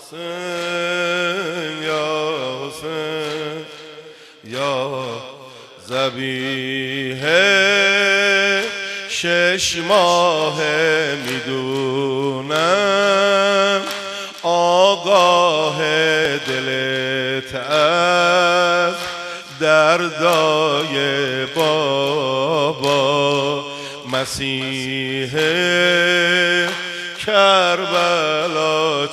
حسین یا حسین یا ذبیح 6 ماه میدونم آگاه دلت از دردای بابا مسیح کربلا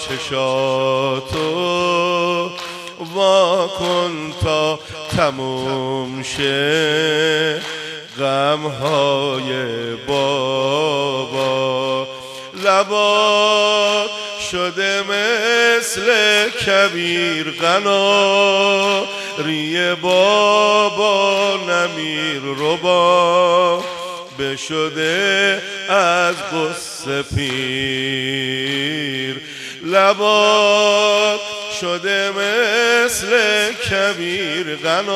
چشاتو وا کن تا تموم شه غمهای بابا لبات شده مثل کبیر قناری بابا نمیر ربا بشده از قصه پیر لبات شده مثل کبیر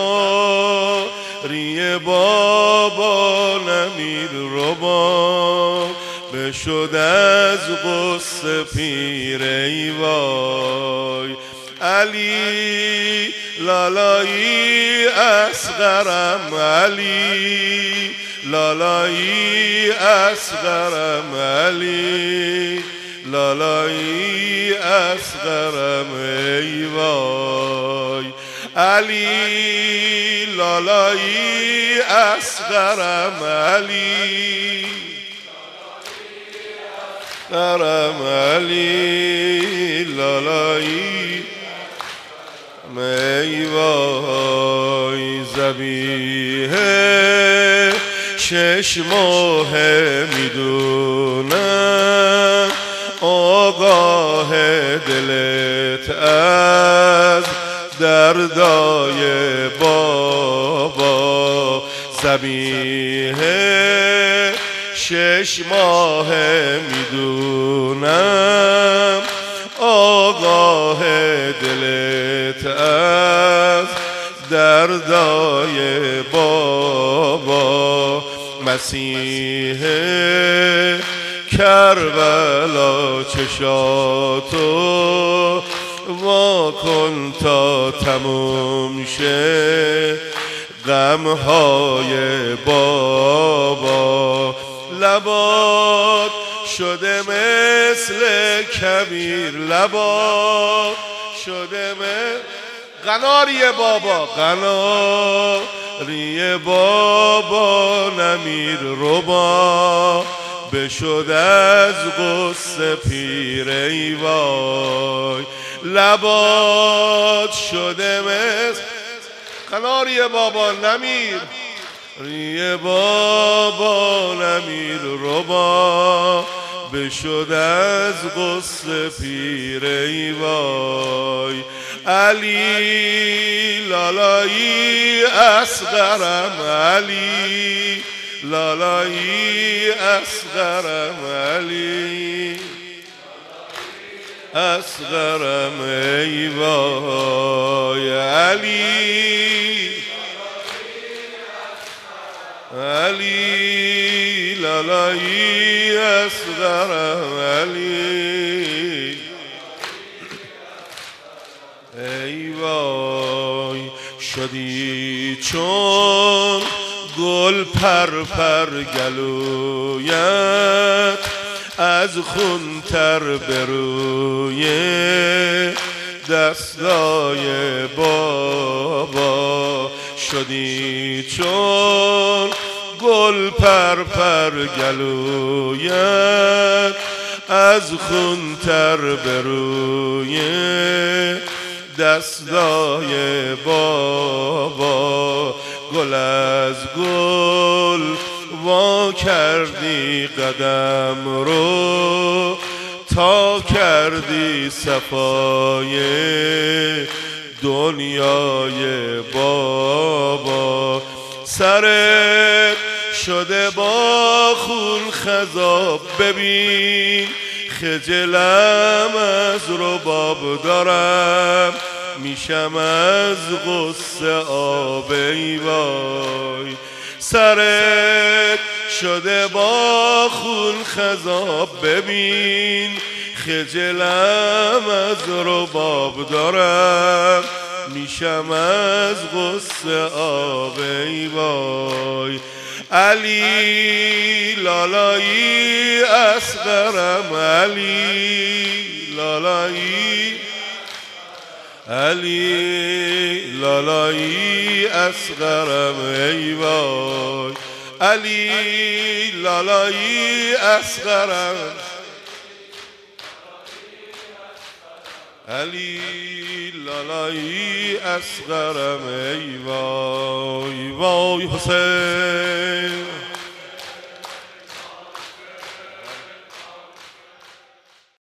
قناری بابا نمیر ربا بشد از قصه پیر ای وای علی لالایی اصغرم علی لالایی اصغرم علی لالایی اصغرم ای وای علی لالایی اصغرم علی اصغرم علی لالایی ای وای ذبیح 6 ماه میدونم آگاه دلت از دردای بابا ذبیح 6 ماه میدونم آگاه دلت از دردای بابا مسیح کربلا چشاتو وا کن تا تموم شه غمهای بابا لبات شده مثل کبیر لبات شده مثل قناری بابا قناری بابا نمیر ربا بشد از قصه پیر ای وای لبات شده مثل قناری بابا نمیر ری بابا نمیر ربا بشد از غصه پیر ای وای علی لالایی اصغرم علی لالایی اصغرم علی اصغرم ای وای علی علی لالایی اصغرم علی ای وای شدی چون گل پر گلویت از خون تر بروی دستای بابا شدی چون گل پر گلویت از خون تر بروی دستای بابا گل از گل وا کردی قدم رو تا کردی صفای دنیای بابا سرت شده با خون خضاب ببین خجلم از رباب دارم میشم از غصه آب ای وای سرت شده با خون خضاب ببین خجلم از رباب دارم میشم از غصه آب ای وای علی لالایی اصغرم علی لالایی علی لالایی اصغرم ای وای علی لالایی اصغرم علی لالایی اصغرم ای وای وای حسین